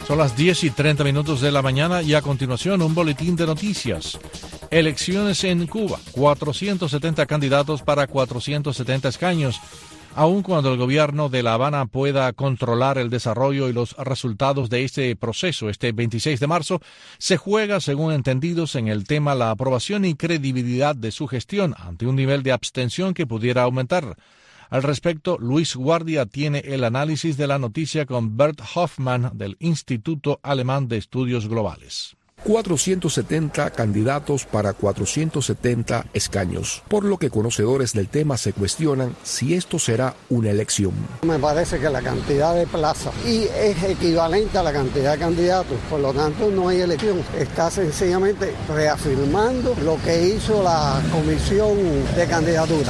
Son las 10:30 de la mañana y a continuación un boletín de noticias. Elecciones en Cuba, 470 candidatos para 470 escaños. Aun cuando el gobierno de La Habana pueda controlar el desarrollo y los resultados de este proceso este 26 de marzo, se juega, según entendidos en el tema, la aprobación y credibilidad de su gestión ante un nivel de abstención que pudiera aumentar. Al respecto, Luis Guardia tiene el análisis de la noticia con Bert Hoffman del Instituto Alemán de Estudios Globales. 470 candidatos para 470 escaños, por lo que conocedores del tema se cuestionan si esto será una elección. Me parece que la cantidad de plazas y es equivalente a la cantidad de candidatos, por lo tanto no hay elección. Está sencillamente reafirmando lo que hizo la comisión de candidatura.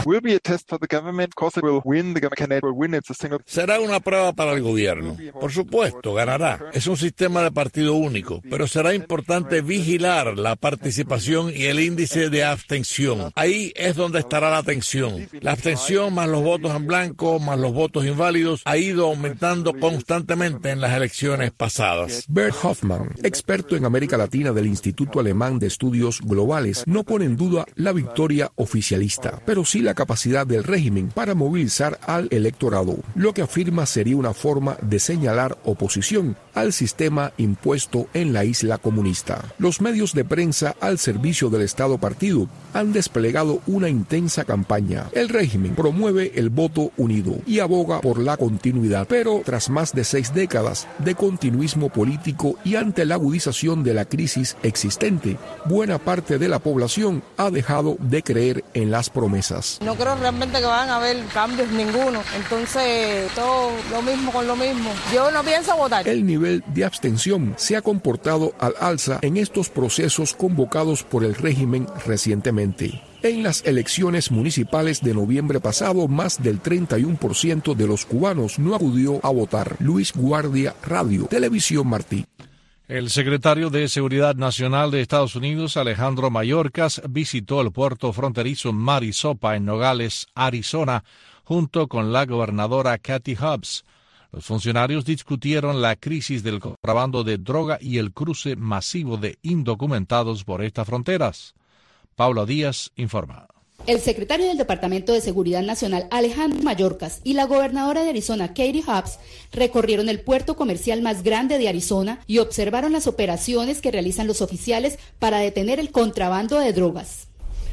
Será una prueba para el gobierno. Por supuesto, ganará. Es un sistema de partido único, pero será importante vigilar la participación y el índice de abstención. Ahí es donde estará la tensión. La abstención más los votos en blanco más los votos inválidos ha ido aumentando constantemente en las elecciones pasadas. Bert Hoffman, experto en América Latina del Instituto Alemán de Estudios Globales, no pone en duda la victoria oficialista, pero sí la capacidad del régimen para movilizar al electorado. Lo que afirma sería una forma de señalar oposición al sistema impuesto en la isla comunista. Los medios de prensa al servicio del Estado partido han desplegado una intensa campaña. El régimen promueve el voto unido y aboga por la continuidad, pero tras más de 6 décadas de continuismo político y ante la agudización de la crisis existente, buena parte de la población ha dejado de creer en las promesas. No creo realmente que van a haber cambios ninguno, entonces todo lo mismo con lo mismo. Yo no pienso votar. El nivel de abstención se ha comportado al alza en estos procesos convocados por el régimen recientemente. En las elecciones municipales de noviembre pasado, más del 31% de los cubanos no acudió a votar. Luis Guardia, Radio, Televisión Martí. El secretario de Seguridad Nacional de Estados Unidos, Alejandro Mayorkas, visitó el puerto fronterizo Marisopa en Nogales, Arizona, junto con la gobernadora Katie Hobbs. Los funcionarios discutieron la crisis del contrabando de droga y el cruce masivo de indocumentados por estas fronteras. Paula Díaz informa. El secretario del Departamento de Seguridad Nacional, Alejandro Mayorkas, y la gobernadora de Arizona, Katie Hobbs, recorrieron el puerto comercial más grande de Arizona y observaron las operaciones que realizan los oficiales para detener el contrabando de drogas.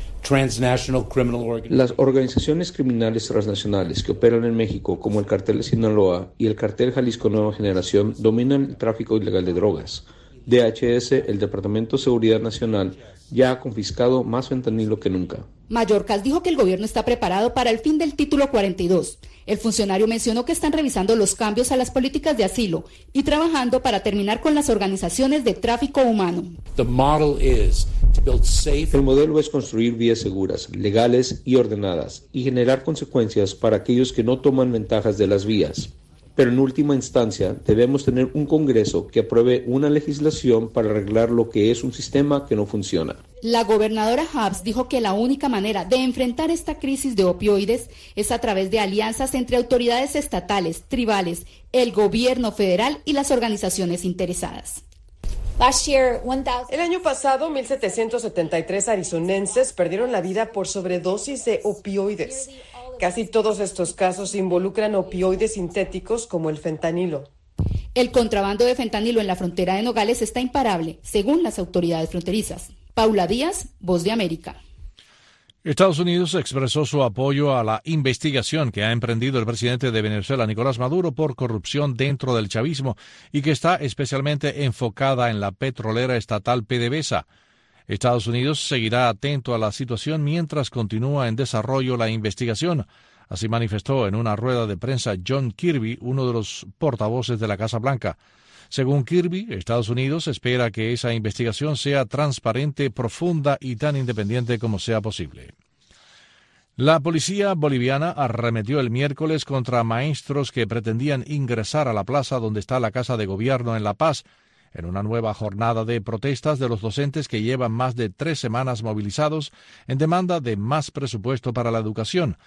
Las organizaciones criminales transnacionales que operan en México, como el Cartel de Sinaloa y el Cartel Jalisco Nueva Generación, dominan el tráfico ilegal de drogas. DHS, el Departamento de Seguridad Nacional, ya ha confiscado más fentanilo que nunca. Mayorkas dijo que el gobierno está preparado para el fin del título 42. El funcionario mencionó que están revisando los cambios a las políticas de asilo y trabajando para terminar con las organizaciones de tráfico humano. El modelo es construir vías seguras, legales y ordenadas, y generar consecuencias para aquellos que no toman ventajas de las vías. Pero en última instancia debemos tener un Congreso que apruebe una legislación para arreglar lo que es un sistema que no funciona. La gobernadora Hobbs dijo que la única manera de enfrentar esta crisis de opioides es a través de alianzas entre autoridades estatales, tribales, el gobierno federal y las organizaciones interesadas. El año pasado, 1,773 arizonenses perdieron la vida por sobredosis de opioides. Casi todos estos casos involucran opioides sintéticos como el fentanilo. El contrabando de fentanilo en la frontera de Nogales está imparable, según las autoridades fronterizas. Paula Díaz, Voz de América. Estados Unidos expresó su apoyo a la investigación que ha emprendido el presidente de Venezuela, Nicolás Maduro, por corrupción dentro del chavismo y que está especialmente enfocada en la petrolera estatal PDVSA. Estados Unidos seguirá atento a la situación mientras continúa en desarrollo la investigación. Así manifestó en una rueda de prensa John Kirby, uno de los portavoces de la Casa Blanca. Según Kirby, Estados Unidos espera que esa investigación sea transparente, profunda y tan independiente como sea posible. La policía boliviana arremetió el miércoles contra maestros que pretendían ingresar a la plaza donde está la Casa de Gobierno en La Paz, en una nueva jornada de protestas de los docentes que llevan más de 3 semanas movilizados en demanda de más presupuesto para la educación.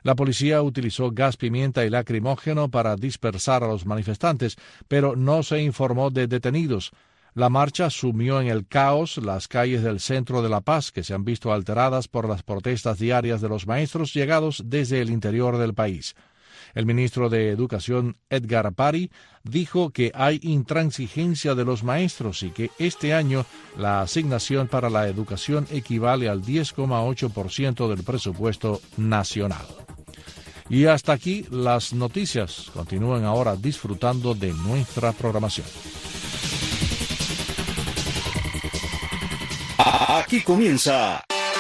La policía utilizó gas pimienta y lacrimógeno para dispersar a los manifestantes, pero no se informó de detenidos. La marcha sumió en el caos las calles del centro de La Paz, que se han visto alteradas por las protestas diarias de los maestros llegados desde el interior del país. El ministro de Educación, Edgar Pari, dijo que hay intransigencia de los maestros y que este año la asignación para la educación equivale al 10,8% del presupuesto nacional. Y hasta aquí las noticias. Continúen ahora disfrutando de nuestra programación. Aquí comienza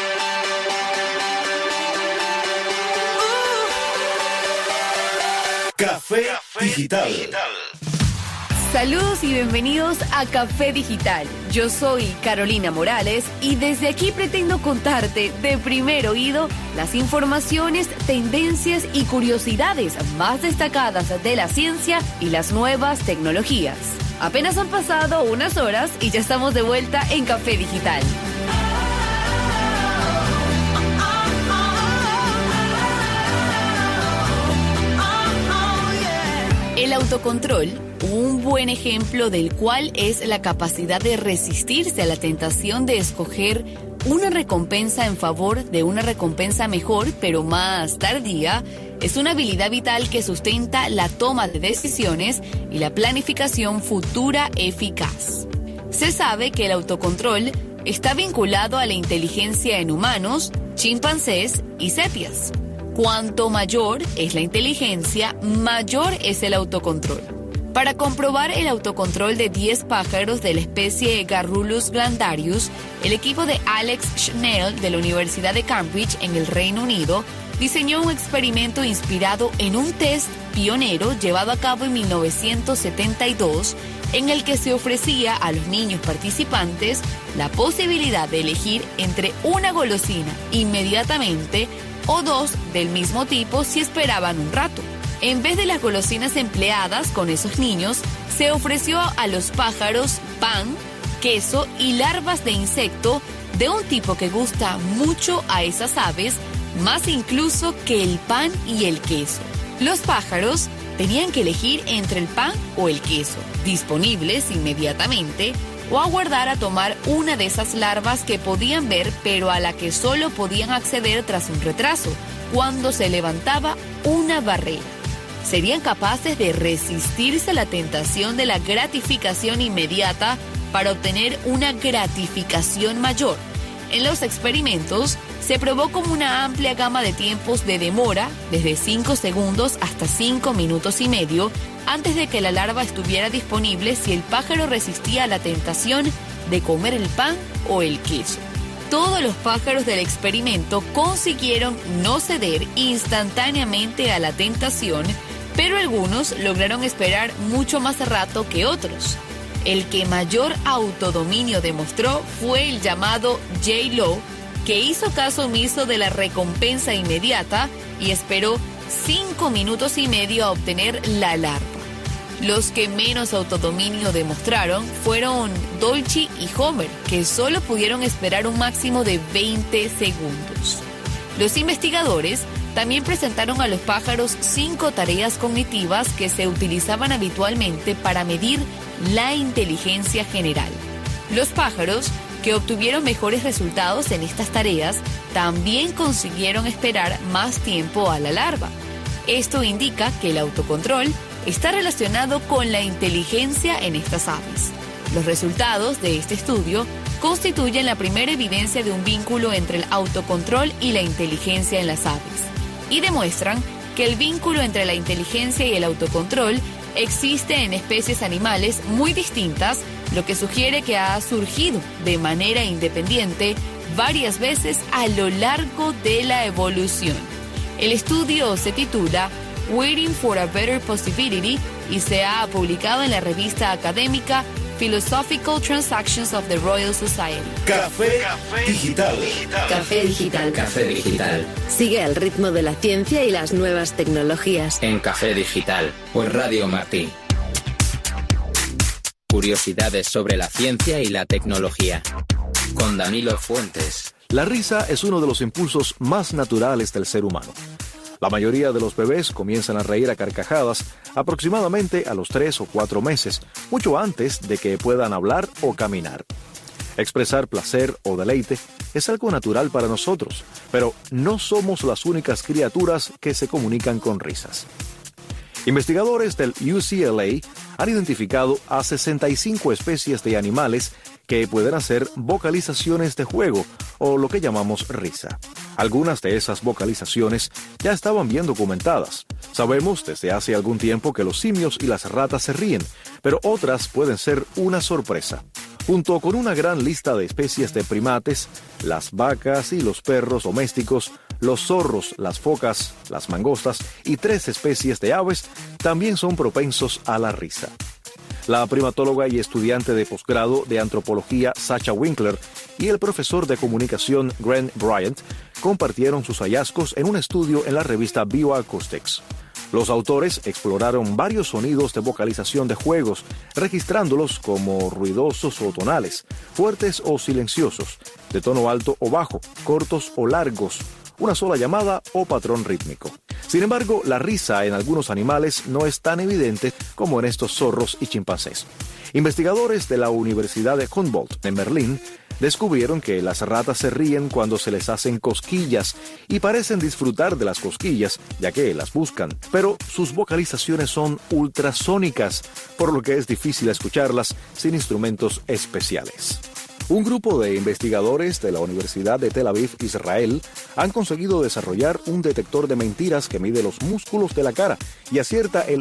Café Digital. Saludos y bienvenidos a Café Digital. Yo soy Carolina Morales y desde aquí pretendo contarte de primer oído las informaciones, tendencias y curiosidades más destacadas de la ciencia y las nuevas tecnologías. Apenas han pasado unas horas y ya estamos de vuelta en Café Digital. El autocontrol, un buen ejemplo del cual es la capacidad de resistirse a la tentación de escoger una recompensa en favor de una recompensa mejor pero más tardía, es una habilidad vital que sustenta la toma de decisiones y la planificación futura eficaz. Se sabe que el autocontrol está vinculado a la inteligencia en humanos, chimpancés y sepias. Cuanto mayor es la inteligencia, mayor es el autocontrol. Para comprobar el autocontrol de 10 pájaros de la especie Garrulus glandarius, el equipo de Alex Schnell de la Universidad de Cambridge en el Reino Unido diseñó un experimento inspirado en un test pionero llevado a cabo en 1972, en el que se ofrecía a los niños participantes la posibilidad de elegir entre una golosina inmediatamente o dos del mismo tipo si esperaban un rato. En vez de las golosinas empleadas con esos niños, se ofreció a los pájaros pan, queso y larvas de insecto de un tipo que gusta mucho a esas aves, más incluso que el pan y el queso. Los pájaros tenían que elegir entre el pan o el queso, disponibles inmediatamente, o aguardar a tomar una de esas larvas que podían ver pero a la que solo podían acceder tras un retraso, cuando se levantaba una barrera. ¿Serían capaces de resistirse a la tentación de la gratificación inmediata para obtener una gratificación mayor? En los experimentos se probó como una amplia gama de tiempos de demora, desde 5 segundos hasta 5 minutos y medio, antes de que la larva estuviera disponible si el pájaro resistía a la tentación de comer el pan o el queso. Todos los pájaros del experimento consiguieron no ceder instantáneamente a la tentación, pero algunos lograron esperar mucho más rato que otros. El que mayor autodominio demostró fue el llamado J-Lo, que hizo caso omiso de la recompensa inmediata y esperó 5 minutos y medio a obtener la larva. Los que menos autodominio demostraron fueron Dolce y Homer, que solo pudieron esperar un máximo de 20 segundos. Los investigadores también presentaron a los pájaros 5 tareas cognitivas que se utilizaban habitualmente para medir la inteligencia general. Los pájaros que obtuvieron mejores resultados en estas tareas también consiguieron esperar más tiempo a la larva. Esto indica que el autocontrol está relacionado con la inteligencia en estas aves. Los resultados de este estudio constituyen la primera evidencia de un vínculo entre el autocontrol y la inteligencia en las aves, y demuestran que el vínculo entre la inteligencia y el autocontrol existe en especies animales muy distintas, lo que sugiere que ha surgido de manera independiente varias veces a lo largo de la evolución. El estudio se titula Waiting for a Better Possibility y se ha publicado en la revista académica Philosophical Transactions of the Royal Society. Café Digital. Café Digital. Café Digital. Sigue el ritmo de la ciencia y las nuevas tecnologías. En Café Digital o en Radio Martí. Curiosidades sobre la ciencia y la tecnología. Con Danilo Fuentes. La risa es uno de los impulsos más naturales del ser humano. La mayoría de los bebés comienzan a reír a carcajadas aproximadamente a los 3 o 4 meses, mucho antes de que puedan hablar o caminar. Expresar placer o deleite es algo natural para nosotros, pero no somos las únicas criaturas que se comunican con risas. Investigadores del UCLA han identificado a 65 especies de animales que pueden hacer vocalizaciones de juego o lo que llamamos risa. Algunas de esas vocalizaciones ya estaban bien documentadas. Sabemos desde hace algún tiempo que los simios y las ratas se ríen, pero otras pueden ser una sorpresa. Junto con una gran lista de especies de primates, las vacas y los perros domésticos, los zorros, las focas, las mangostas y 3 especies de aves también son propensos a la risa. La primatóloga y estudiante de posgrado de antropología Sacha Winkler y el profesor de comunicación Grant Bryant compartieron sus hallazgos en un estudio en la revista Bioacoustics. Los autores exploraron varios sonidos de vocalización de juegos, registrándolos como ruidosos o tonales, fuertes o silenciosos, de tono alto o bajo, cortos o largos, una sola llamada o patrón rítmico. Sin embargo, la risa en algunos animales no es tan evidente como en estos zorros y chimpancés. Investigadores de la Universidad de Humboldt en Berlín descubrieron que las ratas se ríen cuando se les hacen cosquillas y parecen disfrutar de las cosquillas, ya que las buscan, pero sus vocalizaciones son ultrasónicas, por lo que es difícil escucharlas sin instrumentos especiales. Un grupo de investigadores de la Universidad de Tel Aviv, Israel, han conseguido desarrollar un detector de mentiras que mide los músculos de la cara y acierta el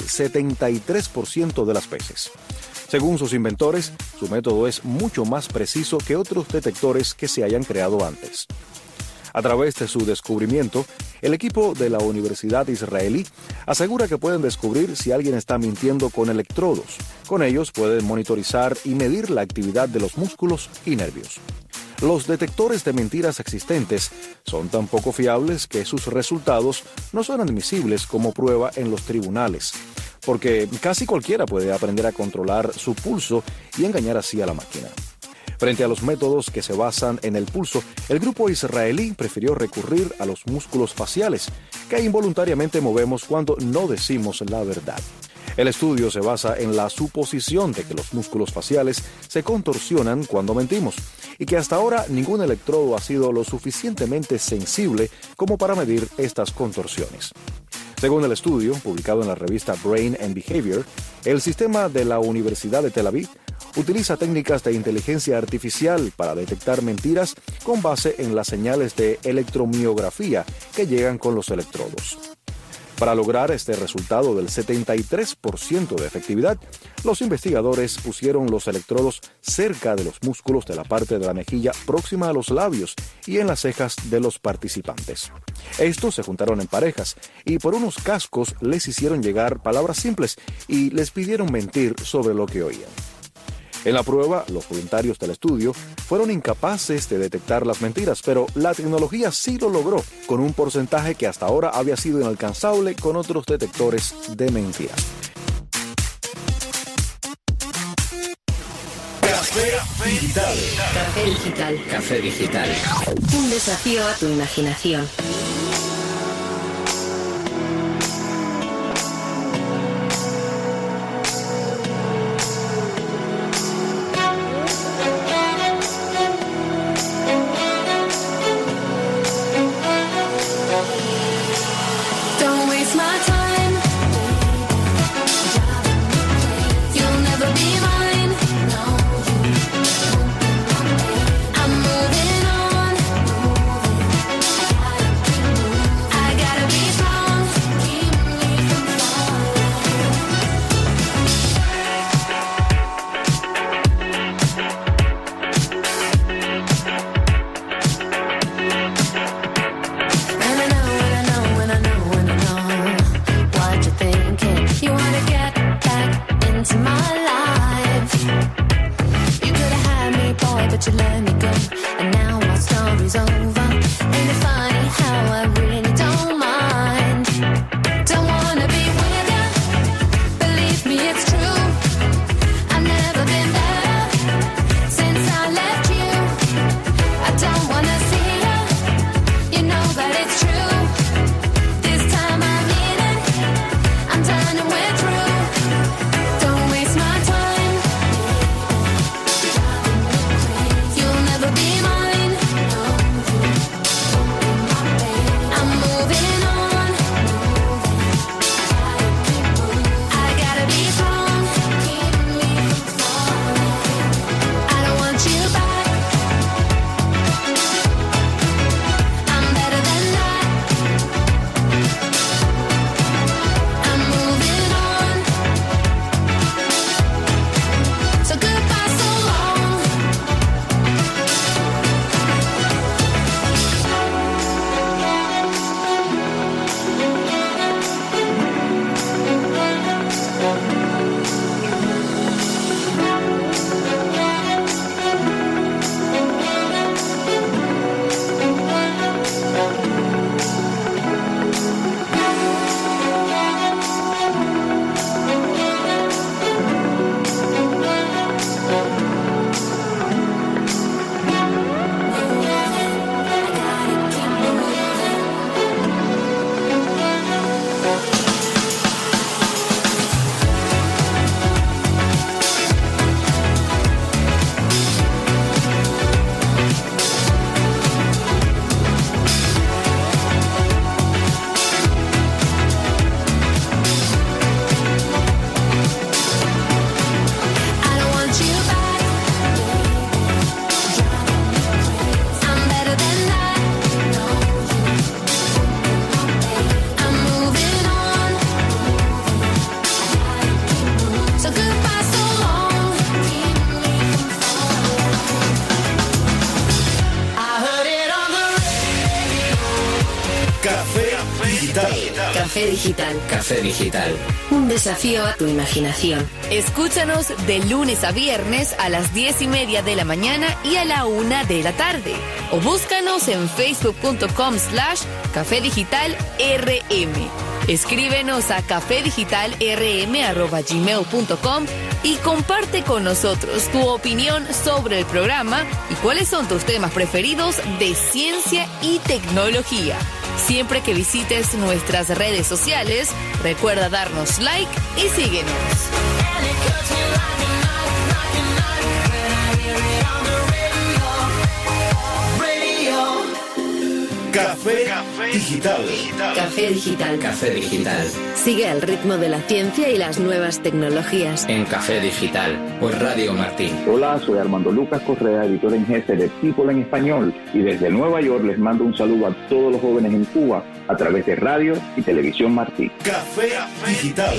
73% de las veces. Según sus inventores, su método es mucho más preciso que otros detectores que se hayan creado antes. A través de su descubrimiento, el equipo de la Universidad Israelí asegura que pueden descubrir si alguien está mintiendo con electrodos. Con ellos pueden monitorizar y medir la actividad de los músculos y nervios. Los detectores de mentiras existentes son tan poco fiables que sus resultados no son admisibles como prueba en los tribunales, porque casi cualquiera puede aprender a controlar su pulso y engañar así a la máquina. Frente a los métodos que se basan en el pulso, el grupo israelí prefirió recurrir a los músculos faciales, que involuntariamente movemos cuando no decimos la verdad. El estudio se basa en la suposición de que los músculos faciales se contorsionan cuando mentimos, y que hasta ahora ningún electrodo ha sido lo suficientemente sensible como para medir estas contorsiones. Según el estudio, publicado en la revista Brain and Behavior, el sistema de la Universidad de Tel Aviv utiliza técnicas de inteligencia artificial para detectar mentiras con base en las señales de electromiografía que llegan con los electrodos. Para lograr este resultado del 73% de efectividad, los investigadores pusieron los electrodos cerca de los músculos de la parte de la mejilla próxima a los labios y en las cejas de los participantes. Estos se juntaron en parejas y por unos cascos les hicieron llegar palabras simples y les pidieron mentir sobre lo que oían. En la prueba, los voluntarios del estudio fueron incapaces de detectar las mentiras, pero la tecnología sí lo logró, con un porcentaje que hasta ahora había sido inalcanzable con otros detectores de mentiras. Café Digital. Café Digital. Café Digital. Un desafío a tu imaginación. This time Café Digital. Café Digital. Un desafío a tu imaginación. Escúchanos de lunes a viernes a las 10:30 de la mañana y a la 1 de la tarde. O búscanos en facebook.com/Café Digital RM. Escríbenos a cafedigitalrm@gmail.com y comparte con nosotros tu opinión sobre el programa y cuáles son tus temas preferidos de ciencia y tecnología. Siempre que visites nuestras redes sociales, recuerda darnos like y síguenos. Café Digital. Café Digital. Café Digital. Sigue el ritmo de la ciencia y las nuevas tecnologías. En Café Digital, por Radio Martí. Hola, soy Armando Lucas Correa, editor en jefe de People en Español, y desde Nueva York les mando un saludo a todos los jóvenes en Cuba a través de Radio y Televisión Martí. Café Digital.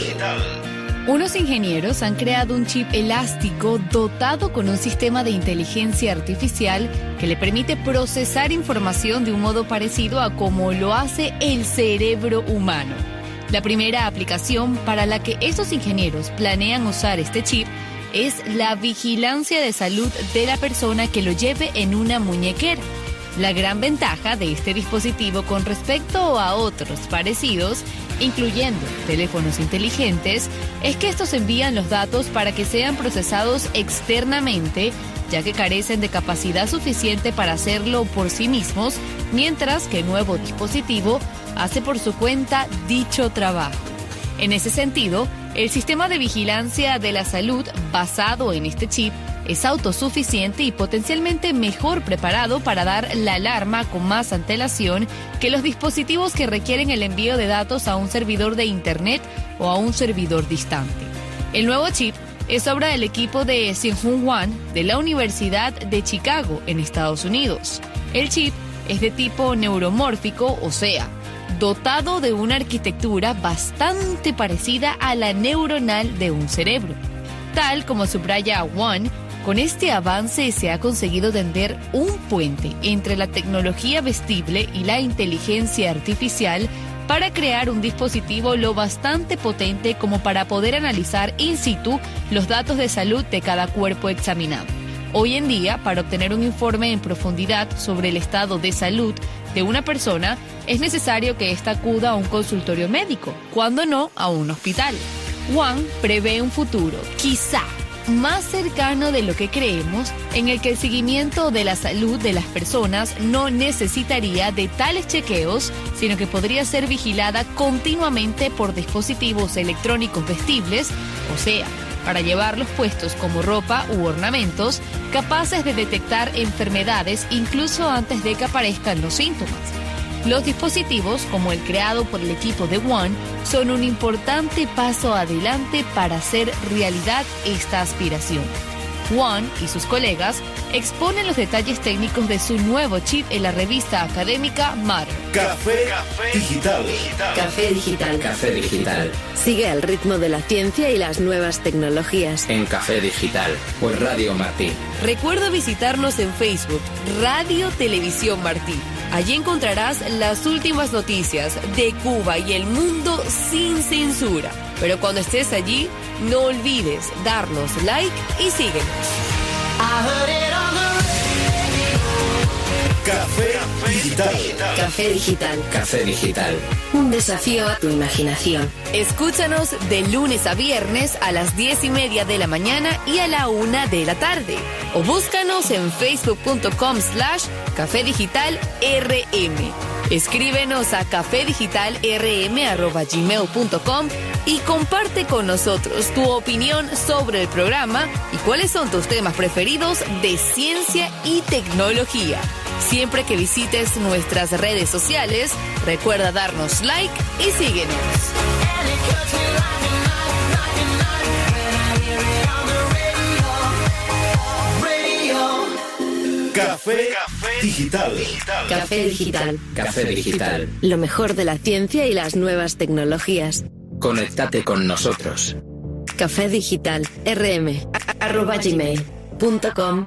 Unos ingenieros han creado un chip elástico dotado con un sistema de inteligencia artificial que le permite procesar información de un modo parecido a como lo hace el cerebro humano. La primera aplicación para la que estos ingenieros planean usar este chip es la vigilancia de salud de la persona que lo lleve en una muñequera. La gran ventaja de este dispositivo con respecto a otros parecidos, incluyendo teléfonos inteligentes, es que estos envían los datos para que sean procesados externamente, ya que carecen de capacidad suficiente para hacerlo por sí mismos, mientras que el nuevo dispositivo hace por su cuenta dicho trabajo. En ese sentido, el sistema de vigilancia de la salud basado en este chip es autosuficiente y potencialmente mejor preparado para dar la alarma con más antelación que los dispositivos que requieren el envío de datos a un servidor de Internet o a un servidor distante. El nuevo chip es obra del equipo de Seung-Hoon Hwang de la Universidad de Chicago, en Estados Unidos. El chip es de tipo neuromórfico, o sea, dotado de una arquitectura bastante parecida a la neuronal de un cerebro. Tal como subraya Hwang, con este avance se ha conseguido tender un puente entre la tecnología vestible y la inteligencia artificial para crear un dispositivo lo bastante potente como para poder analizar in situ los datos de salud de cada cuerpo examinado. Hoy en día, para obtener un informe en profundidad sobre el estado de salud de una persona, es necesario que ésta acuda a un consultorio médico, cuando no a un hospital. Hwang prevé un futuro, quizá más cercano de lo que creemos, en el que el seguimiento de la salud de las personas no necesitaría de tales chequeos, sino que podría ser vigilada continuamente por dispositivos electrónicos vestibles, o sea, para llevarlos puestos como ropa u ornamentos, capaces de detectar enfermedades incluso antes de que aparezcan los síntomas. Los dispositivos, como el creado por el equipo de Hwang, son un importante paso adelante para hacer realidad esta aspiración. Hwang y sus colegas exponen los detalles técnicos de su nuevo chip en la revista académica Matter. Café Digital. Café Digital. Café Digital. Sigue el ritmo de la ciencia y las nuevas tecnologías. En Café Digital, por Radio Martí. Recuerda visitarnos en Facebook, Radio Televisión Martí. Allí encontrarás las últimas noticias de Cuba y el mundo sin censura. Pero cuando estés allí, no olvides darnos like y síguenos. Café Digital. Café Digital. Café Digital. Un desafío a tu imaginación. Escúchanos de lunes a viernes a las 10:30 de la mañana y a la 1 de la tarde. O búscanos en facebook.com/Café Digital RM. Escríbenos a cafedigitalrm@gmail.com y comparte con nosotros tu opinión sobre el programa y cuáles son tus temas preferidos de ciencia y tecnología. Siempre que visites nuestras redes sociales, recuerda darnos like y síguenos. Café Digital. Café Digital. Café Digital. Lo mejor de la ciencia y las nuevas tecnologías. Conéctate con nosotros. Café Digital RM @gmail.com.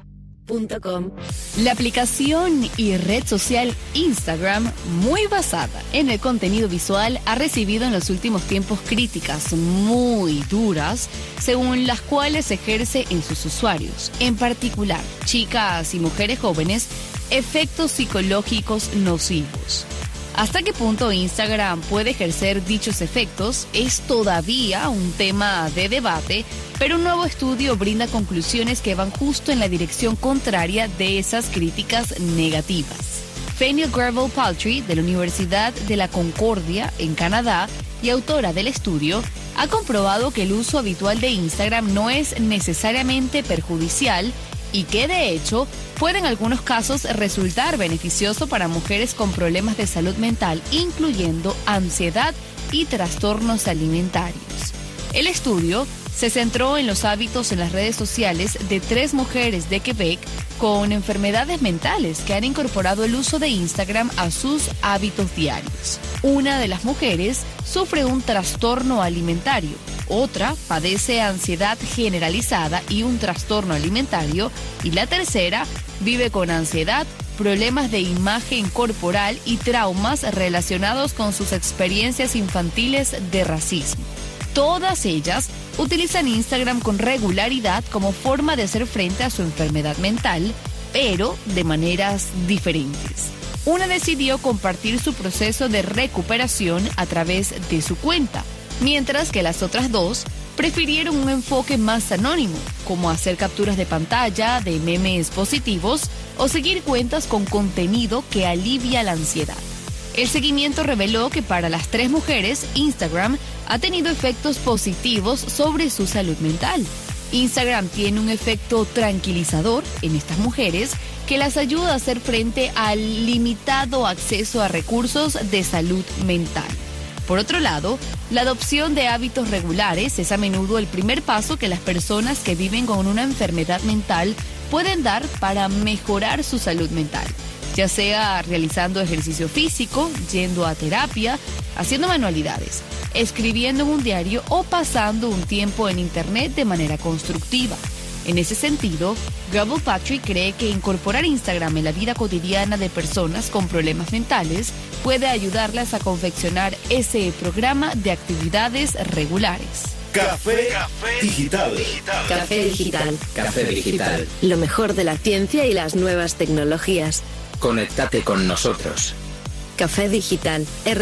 La aplicación y red social Instagram, muy basada en el contenido visual, ha recibido en los últimos tiempos críticas muy duras, según las cuales ejerce en sus usuarios, en particular chicas y mujeres jóvenes, efectos psicológicos nocivos. ¿Hasta qué punto Instagram puede ejercer dichos efectos? Es todavía un tema de debate, pero un nuevo estudio brinda conclusiones que van justo en la dirección contraria de esas críticas negativas. Fanny Gravel-Paltry, de la Universidad de la Concordia, en Canadá, y autora del estudio, ha comprobado que el uso habitual de Instagram no es necesariamente perjudicial y que, de hecho, puede en algunos casos resultar beneficioso para mujeres con problemas de salud mental, incluyendo ansiedad y trastornos alimentarios. El estudio se centró en los hábitos en las redes sociales de 3 mujeres de Quebec con enfermedades mentales que han incorporado el uso de Instagram a sus hábitos diarios. Una de las mujeres sufre un trastorno alimentario, otra padece ansiedad generalizada y un trastorno alimentario, y la tercera vive con ansiedad, problemas de imagen corporal y traumas relacionados con sus experiencias infantiles de racismo. Todas ellas utilizan Instagram con regularidad como forma de hacer frente a su enfermedad mental, pero de maneras diferentes. Una decidió compartir su proceso de recuperación a través de su cuenta, mientras que las otras 2 prefirieron un enfoque más anónimo, como hacer capturas de pantalla de memes positivos o seguir cuentas con contenido que alivia la ansiedad. El seguimiento reveló que para las 3 mujeres, Instagram ha tenido efectos positivos sobre su salud mental. Instagram tiene un efecto tranquilizador en estas mujeres que las ayuda a hacer frente al limitado acceso a recursos de salud mental. Por otro lado, la adopción de hábitos regulares es a menudo el primer paso que las personas que viven con una enfermedad mental pueden dar para mejorar su salud mental, ya sea realizando ejercicio físico, yendo a terapia, haciendo manualidades, escribiendo en un diario o pasando un tiempo en Internet de manera constructiva. En ese sentido, Gravel-Paltry cree que incorporar Instagram en la vida cotidiana de personas con problemas mentales puede ayudarlas a confeccionar ese programa de actividades regulares. Café Digital. Café Digital. Café Digital. Lo mejor de la ciencia y las nuevas tecnologías. Conéctate con nosotros. Café Digital.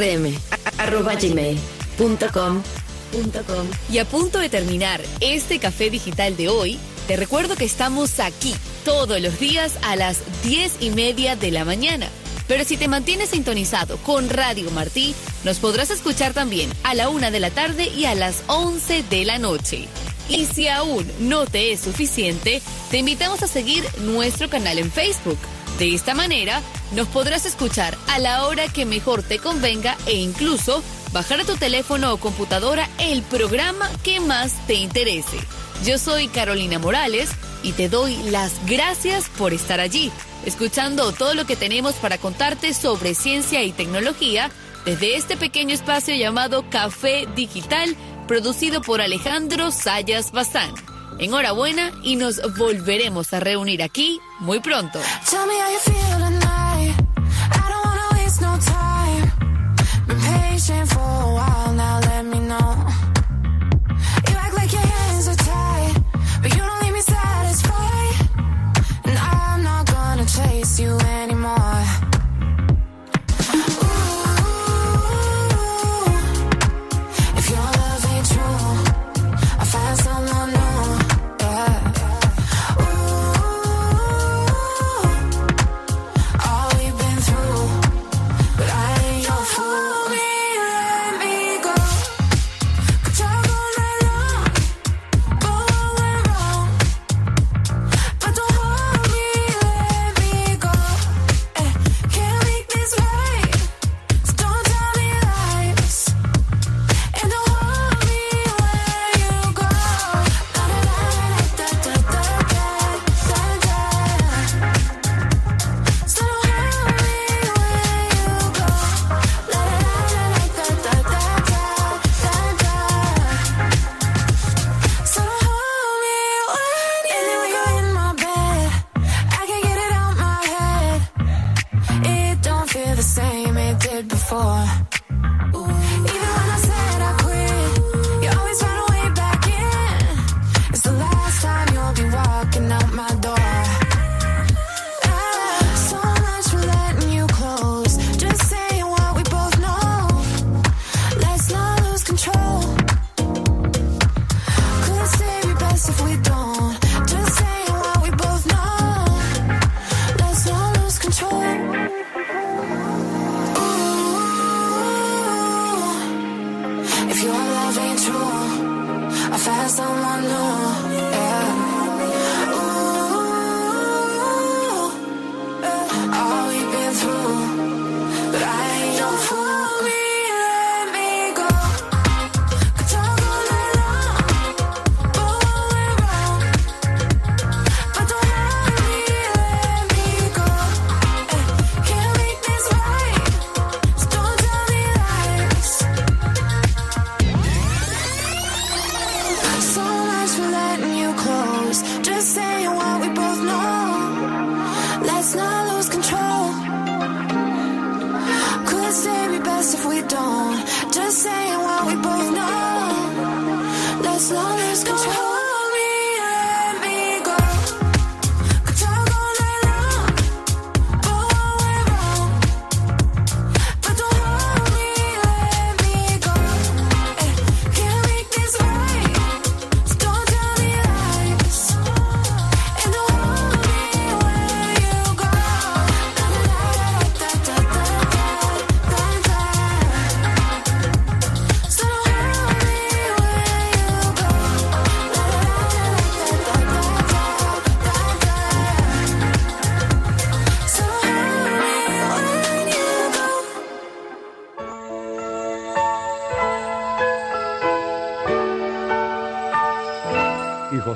rm@gmail.com. Y a punto de terminar este Café Digital de hoy, te recuerdo que estamos aquí todos los días a las 10:30 de la mañana. Pero si te mantienes sintonizado con Radio Martí, nos podrás escuchar también a la 1 de la tarde y a las 11 de la noche. Y si aún no te es suficiente, te invitamos a seguir nuestro canal en Facebook. De esta manera, nos podrás escuchar a la hora que mejor te convenga e incluso bajar a tu teléfono o computadora el programa que más te interese. Yo soy Carolina Morales y te doy las gracias por estar allí, escuchando todo lo que tenemos para contarte sobre ciencia y tecnología desde este pequeño espacio llamado Café Digital, producido por Alejandro Sayas Bazán. Enhorabuena y nos volveremos a reunir aquí muy pronto. Chase you anymore. If your love ain't true, I'll find someone new. Yeah. All we've been through, but I ain't your fool. Let me go.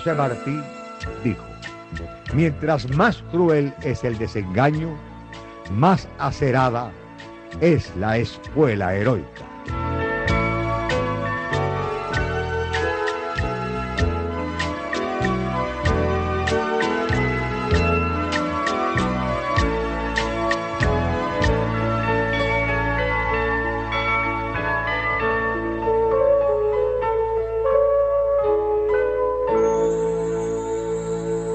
José Martí dijo: mientras más cruel es el desengaño, más acerada es la espuela heroica.